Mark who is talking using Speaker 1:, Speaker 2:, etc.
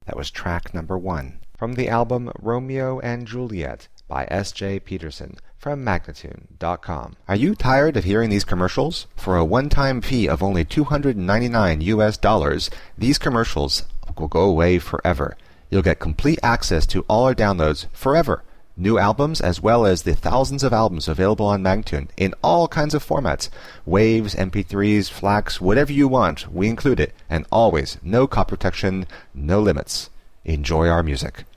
Speaker 1: That was track number 1 from the album Romeo and Juliet by S.J. Peterson from Magnatune.com. Are you tired of hearing these commercials? For a one-time fee of only $299, these commercials will go away forever. You'll get complete access to all our downloads forever. New albums as well as the thousands of albums available on Magnatune in all kinds of formats. Waves, MP3s, FLACs, whatever you want, we include it. And always, no copy protection, no limits. Enjoy our music.